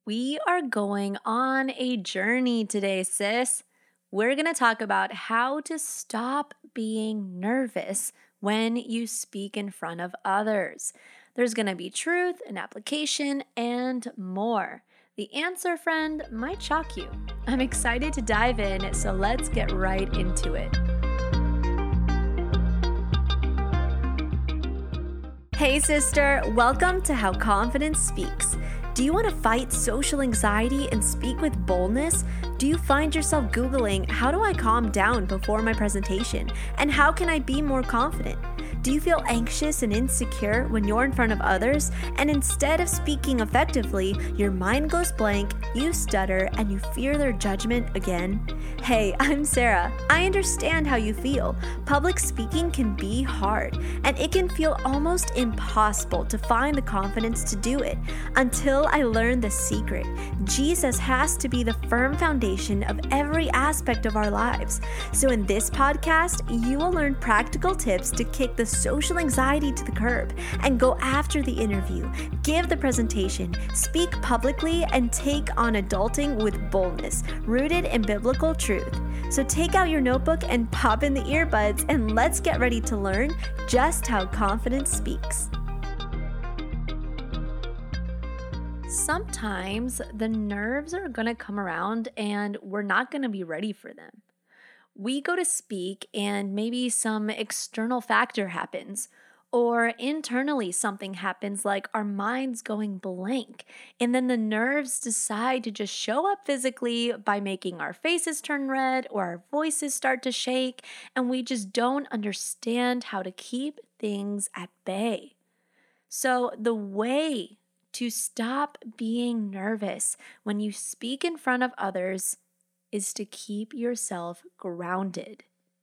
We are going on a journey today, sis. We're going to talk about how to stop being nervous when you speak in front of others. There's going to be truth and application and more. The answer, friend, might shock you. I'm excited to dive in, so let's get right into it. Hey, sister, welcome to How Confidence Speaks. Do you want to fight social anxiety and speak with boldness? Do you find yourself Googling, how do I calm down before my presentation? And how can I be more confident? Do you feel anxious and insecure when you're in front of others? And instead of speaking effectively, your mind goes blank, you stutter, and you fear their judgment again? Hey, I'm Sarah. I understand how you feel. Public speaking can be hard, and it can feel almost impossible to find the confidence to do it until I learned the secret. Jesus has to be the firm foundation of every aspect of our lives. So in this podcast, you will learn practical tips to kick the social anxiety to the curb and go after the interview, give the presentation, speak publicly, and take on adulting with boldness, rooted in biblical truth. So take out your notebook and pop in the earbuds, and let's get ready to learn just how confidence speaks. Sometimes the nerves are going to come around and we're not going to be ready for them. We go to speak and maybe some external factor happens, or internally something happens like our mind's going blank, and then the nerves decide to just show up physically by making our faces turn red or our voices start to shake, and we just don't understand how to keep things at bay. So the way to stop being nervous when you speak in front of others is to keep yourself grounded.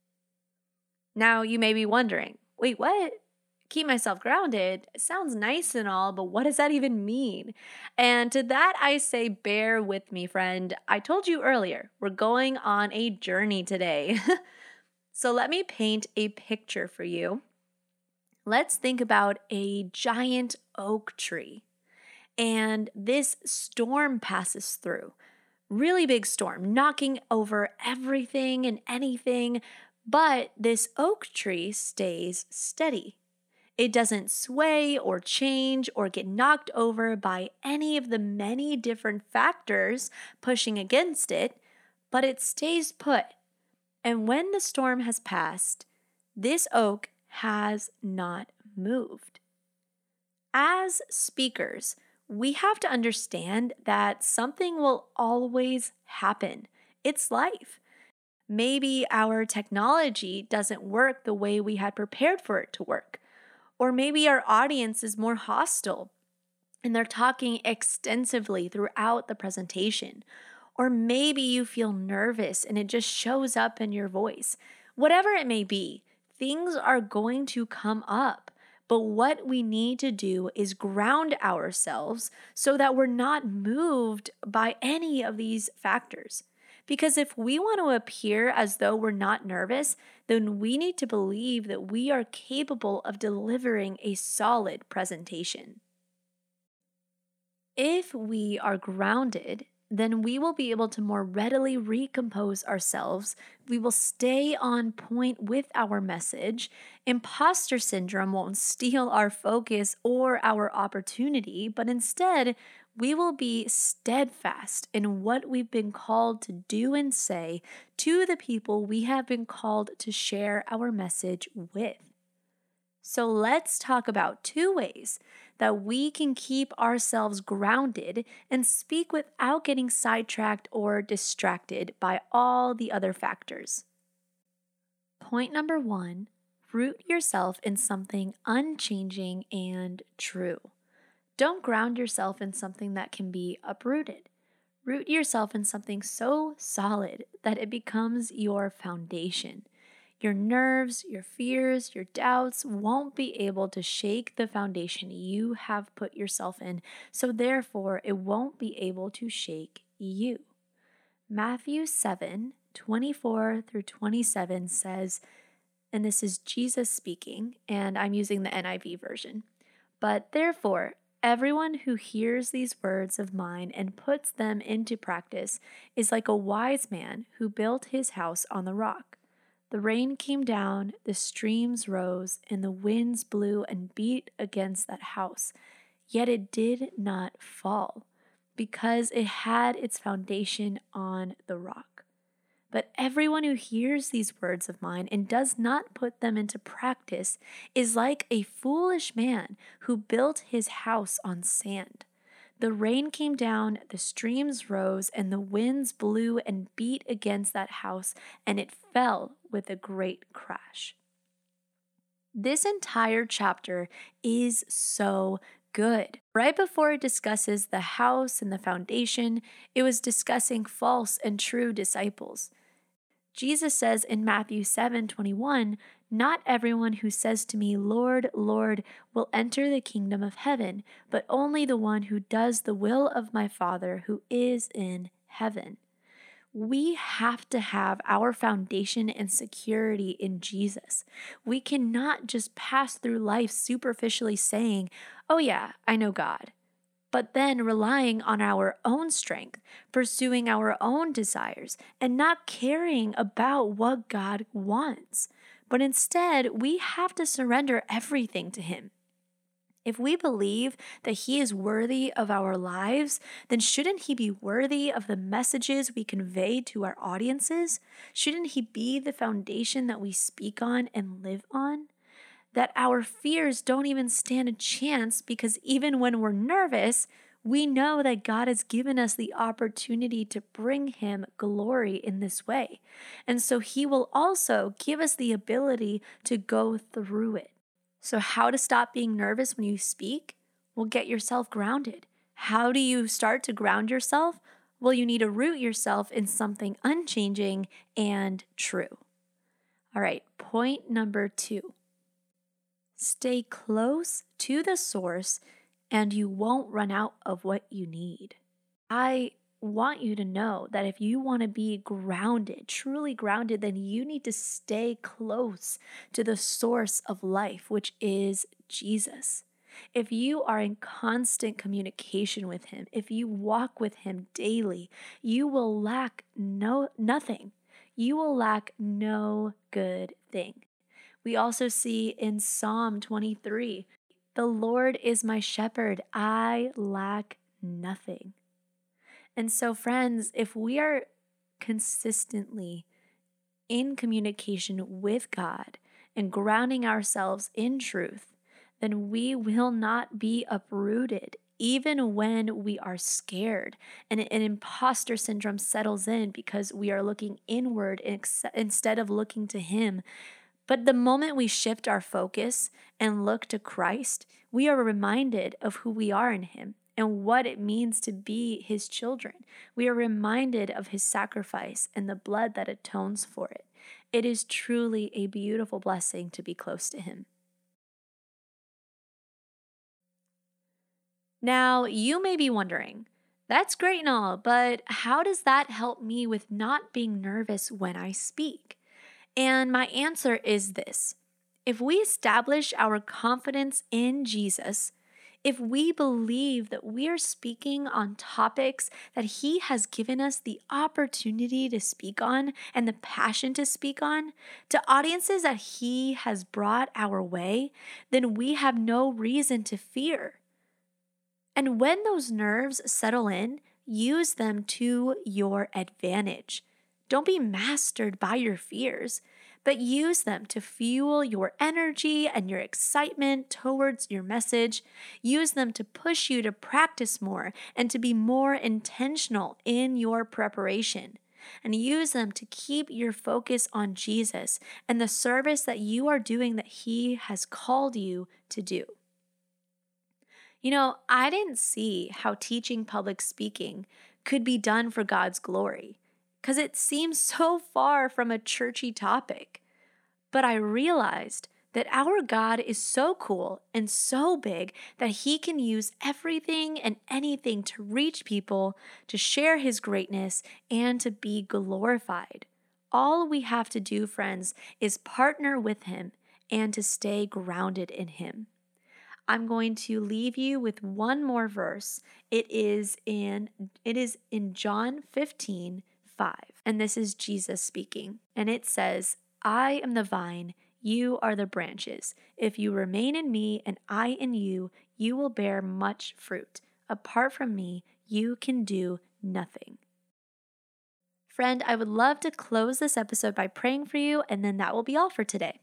Now, you may be wondering, wait, what? Keep myself grounded? It sounds nice and all, but what does that even mean? And to that, I say, bear with me, friend. I told you earlier, we're going on a journey today. So let me paint a picture for you. Let's think about a giant oak tree, and this storm passes through. Really big storm, knocking over everything and anything, but this oak tree stays steady. It doesn't sway or change or get knocked over by any of the many different factors pushing against it, but it stays put. And when the storm has passed, this oak has not moved. As speakers, we have to understand that something will always happen. It's life. Maybe our technology doesn't work the way we had prepared for it to work. Or maybe our audience is more hostile and they're talking extensively throughout the presentation. Or maybe you feel nervous and it just shows up in your voice. Whatever it may be, things are going to come up. But what we need to do is ground ourselves so that we're not moved by any of these factors. Because if we want to appear as though we're not nervous, then we need to believe that we are capable of delivering a solid presentation. If we are grounded, then we will be able to more readily recompose ourselves. We will stay on point with our message. Imposter syndrome won't steal our focus or our opportunity, but instead, we will be steadfast in what we've been called to do and say to the people we have been called to share our message with. So let's talk about 2 ways that we can keep ourselves grounded and speak without getting sidetracked or distracted by all the other factors. Point number 1, root yourself in something unchanging and true. Don't ground yourself in something that can be uprooted. Root yourself in something so solid that it becomes your foundation. Your nerves, your fears, your doubts won't be able to shake the foundation you have put yourself in, so therefore it won't be able to shake you. Matthew 7:24 through 27 says, and this is Jesus speaking, and I'm using the NIV version, but therefore, Everyone who hears these words of mine and puts them into practice is like a wise man who built his house on the rock. The rain came down, the streams rose, and the winds blew and beat against that house. Yet it did not fall, because it had its foundation on the rock. But everyone who hears these words of mine and does not put them into practice is like a foolish man who built his house on sand. The rain came down, the streams rose, and the winds blew and beat against that house, and it fell with a great crash. This entire chapter is so good. Right before it discusses the house and the foundation, it was discussing false and true disciples. Jesus says in Matthew 7:21, "Not everyone who says to me, 'Lord, Lord,' will enter the kingdom of heaven, but only the one who does the will of my Father who is in heaven." We have to have our foundation and security in Jesus. We cannot just pass through life superficially saying, "Oh yeah, I know God," but then relying on our own strength, pursuing our own desires, and not caring about what God wants. But instead, we have to surrender everything to Him. If we believe that He is worthy of our lives, then shouldn't He be worthy of the messages we convey to our audiences? Shouldn't He be the foundation that we speak on and live on? That our fears don't even stand a chance, because even when we're nervous, we know that God has given us the opportunity to bring Him glory in this way. And so He will also give us the ability to go through it. So, how to stop being nervous when you speak? Well, get yourself grounded. How do you start to ground yourself? Well, you need to root yourself in something unchanging and true. All right, point number 2. Stay close to the source and you won't run out of what you need. I want you to know that if you want to be grounded, truly grounded, then you need to stay close to the source of life, which is Jesus. If you are in constant communication with Him, if you walk with Him daily, you will lack nothing. You will lack no good thing. We also see in Psalm 23, "The Lord is my shepherd, I lack nothing." And so, friends, if we are consistently in communication with God and grounding ourselves in truth, then we will not be uprooted even when we are scared and an imposter syndrome settles in because we are looking inward instead of looking to Him. But the moment we shift our focus and look to Christ, we are reminded of who we are in Him and what it means to be His children. We are reminded of His sacrifice and the blood that atones for it. It is truly a beautiful blessing to be close to Him. Now, you may be wondering, that's great and all, but how does that help me with not being nervous when I speak? And my answer is this: if we establish our confidence in Jesus, if we believe that we are speaking on topics that He has given us the opportunity to speak on and the passion to speak on, to audiences that He has brought our way, then we have no reason to fear. And when those nerves settle in, use them to your advantage. Don't be mastered by your fears, but use them to fuel your energy and your excitement towards your message. Use them to push you to practice more and to be more intentional in your preparation. And use them to keep your focus on Jesus and the service that you are doing that He has called you to do. You know, I didn't see how teaching public speaking could be done for God's glory, because it seems so far from a churchy topic. But I realized that our God is so cool and so big that He can use everything and anything to reach people, to share His greatness, and to be glorified. All we have to do, friends, is partner with Him and to stay grounded in Him. I'm going to leave you with one more verse. It is in John 15:5. And this is Jesus speaking. And it says, I am the vine, you are the branches. If you remain in me and I in you, you will bear much fruit. Apart from me, you can do nothing. Friend, I would love to close this episode by praying for you, and then that will be all for today.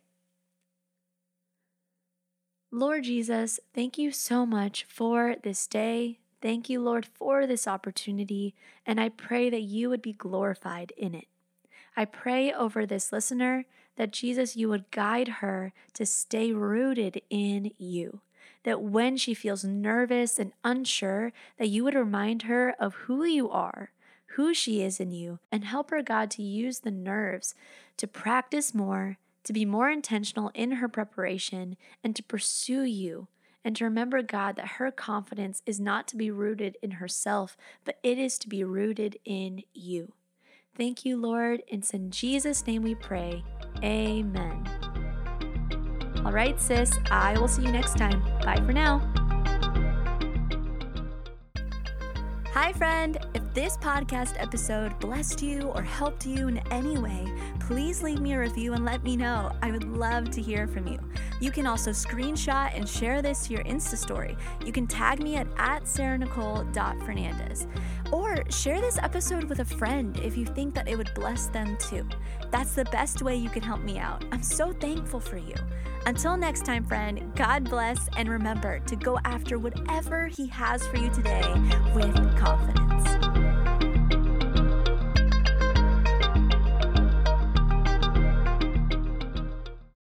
Lord Jesus, thank you so much for this day. Thank you, Lord, for this opportunity, and I pray that you would be glorified in it. I pray over this listener that, Jesus, you would guide her to stay rooted in you, that when she feels nervous and unsure, that you would remind her of who you are, who she is in you, and help her, God, to use the nerves to practice more, to be more intentional in her preparation, and to pursue you, and to remember, God, that her confidence is not to be rooted in herself, but it is to be rooted in you. Thank you, Lord. It's in Jesus' name we pray. Amen. All right, sis, I will see you next time. Bye for now. Hi, friend. If this podcast episode blessed you or helped you in any way, please leave me a review and let me know. I would love to hear from you. You can also screenshot and share this to your Insta story. You can tag me at sarahnicole.fernandez. Or share this episode with a friend if you think that it would bless them too. That's the best way you can help me out. I'm so thankful for you. Until next time, friend, God bless, and remember to go after whatever He has for you today with confidence.